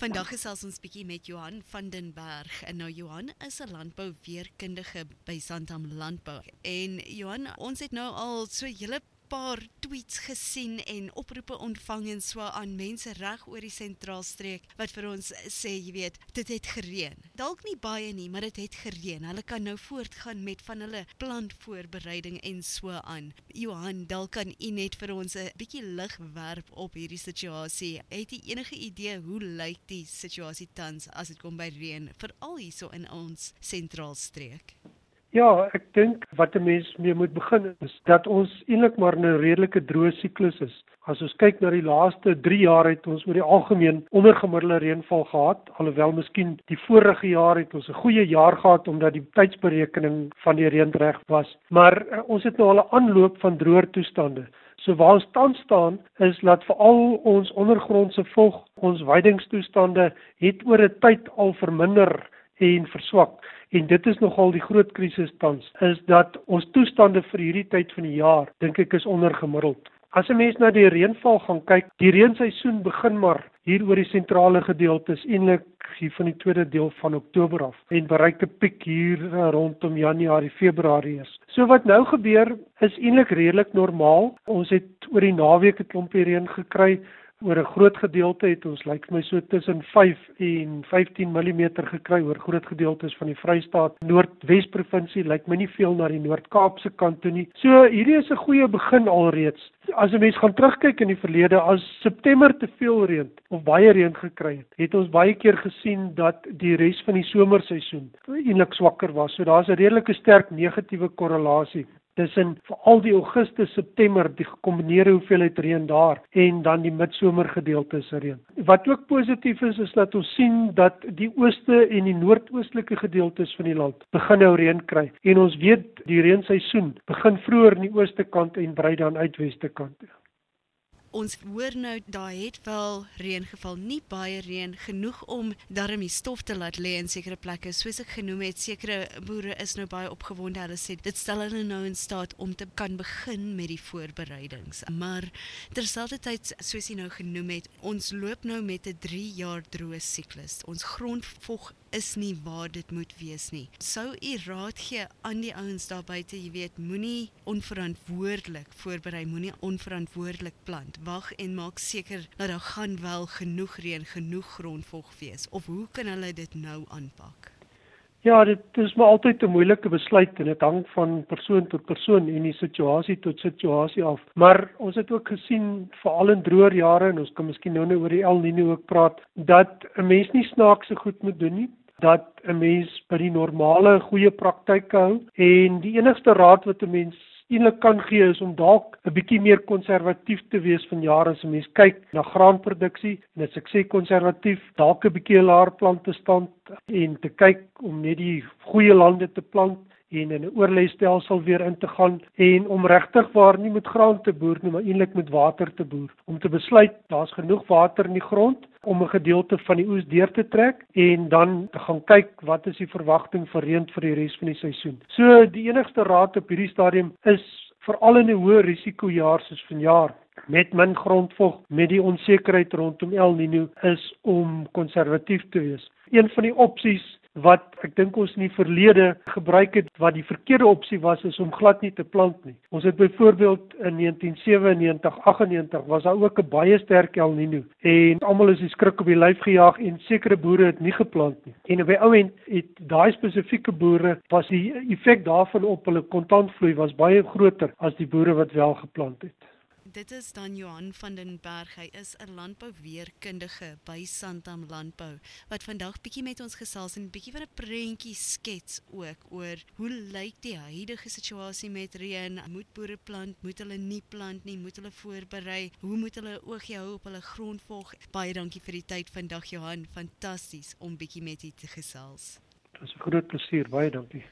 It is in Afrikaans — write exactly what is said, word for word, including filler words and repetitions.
Vandag gesels ons bietjie met Johan van den Berg. En nou Johan is 'n landbouweerkundige by Santam Landbou. En Johan, ons het nou al so 'n hele paar tweets gesien en oproepe ontvang en so aan mense reg oor die sentraalstreek wat vir ons sê, jy weet, dit het gereën. Dalk nie baie nie, maar dit het gereën. Hulle kan nou voortgaan met van hulle plantvoorbereiding en so aan. Johan, dalk kan u net vir ons 'n bietjie lig werp op hierdie situasie. Het u enige idee hoe lyk die situasie tans as dit kom by reën, veral hierso in ons sentraalstreek? Ja, ek dink wat 'n mens mee moet begin is dat ons eintlik maar in 'n redelike droë siklus is. As ons kyk na die laaste drie jaar het ons oor die algemeen ondergemiddelde reënval gehad, alhoewel miskien die vorige jaar het ons 'n goeie jaar gehad omdat die tydsberekening van die reën reg was. Maar uh, ons het nou al 'n aanloop van droër toestande. So waar ons tans staan is dat veral ons ondergrondse vog, ons weidingstoestande het oor 'n tyd al verminder en verswak. En dit is nogal die groot krisis tans, is dat ons toestande vir hierdie tyd van die jaar, dink ek, is ondergemiddeld. As 'n mens na die reënval gaan kyk, die reënseisoen begin maar hier oor die sentrale gedeeltes, eintlik hier van die tweede deel van Oktober af, en bereik 'n piek hier rondom Januarie, Februarie is. So wat nou gebeur, is eintlik redelik normaal. Ons het oor die naweek 'n klompie reën gekry. Oor 'n groot gedeelte het ons, lyk my so tussen vyf en vyftien millimeter gekry oor groot gedeeltes van die Vrystaat. Noordwes-provinsie lyk my nie veel na die Noord-Kaapse kant toe nie. So hierdie is 'n goeie begin alreeds. As 'n mens gaan terugkyk in die verlede, as September te veel reën of baie reën gekry het, het ons baie keer gesien dat die res van die somerseisoen eintlik swakker was. So daar's 'n redelike sterk negatiewe korrelasie tussen veral die Augustus, September, die gekombineerde hoeveelheid reën daar en dan die midsomergedeelte se reën. Wat ook positief is, is dat ons sien dat die ooste en die noordoostelike gedeeltes van die land begin nou reën kry. En ons weet die reënseisoen begin vroeër in die ooste kant en brei dan uit weste kant. Ons hoor nou, daar het wel reën geval, nie baie reën, genoeg om darm die stof te laat lê in sekere plekke. Soos ek genoem het, sekere boere is nou baie opgewonde. Hulle sê, dit stel hulle nou in staat om te kan begin met die voorbereidings. Maar terselfdertyd, soos jy nou genoem het, ons loop nou met 'n drie jaar droë siklus. Ons grondvog is nie waar dit moet wees nie. Sou u raad gee aan die ouens daar buite, jy weet, moenie onverantwoordelik voorberei, moenie onverantwoordelik plant. Wag en maak seker dat daar gaan wel genoeg reën, genoeg grondvog wees. Of hoe kan hulle dit nou aanpak? Ja, dit is maar altyd 'n moeilike besluit en dit hang van persoon tot persoon en die situasie tot situasie af. Maar ons het ook gesien, veral in droër jare, en ons kan miskien nou nou oor die El Niño ook praat, dat 'n mens nie snaakse goed moet doen nie, dat 'n mens by die normale goeie praktyke hou, en die enigste raad wat 'n mens eintlik kan gee is om dalk 'n bietjie meer konservatief te wees van jare as 'n mens kyk na graanproduksie, en as ek sê konservatief, dalk 'n bietjie 'n laer plantestand en te kyk om net die goeie lande te plant en in 'n oorlêstelsel weer in te gaan en om regtig waar nie met graan te boer nie, maar eintlik met water te boer. Om te besluit, daar's genoeg water in die grond om 'n gedeelte van die oes deur te trek en dan te gaan kyk wat is die verwagting vir reën vir die res van die seisoen. So die enigste raad op hierdie stadium is veral in 'n hoë risikojaar soos vanjaar, met min grondvog, met die onsekerheid rondom El Niño, is om konservatief te wees. Een van die opsies wat ek dink ons in die verlede gebruik het, wat die verkeerde opsie was, is om glad nie te plant nie. Ons het byvoorbeeld in negentien sewennegentig, aggennegentig was daar ook 'n baie sterk El Niño en almal is die skrik op die lyf gejaag en sekere boere het nie geplant nie. En op die ou end het daai spesifieke boere, was die effek daarvan op hulle kontantvloei was baie groter as die boere wat wel geplant het. Dit is dan Johan van den Berg. Hy is 'n landbouweerkundige by Santam Landbou, wat vandag bietjie met ons gesels en bietjie van 'n prentjie skets ook oor hoe lyk die huidige situasie met reën. Moet boere plant, moet hulle nie plant nie, moet hulle voorberei, hoe moet hulle oogie hou op hulle grondvog? Baie dankie vir die tyd vandag, Johan. Fantasties om bietjie met u te gesels. Dit was 'n groot plesier, baie dankie.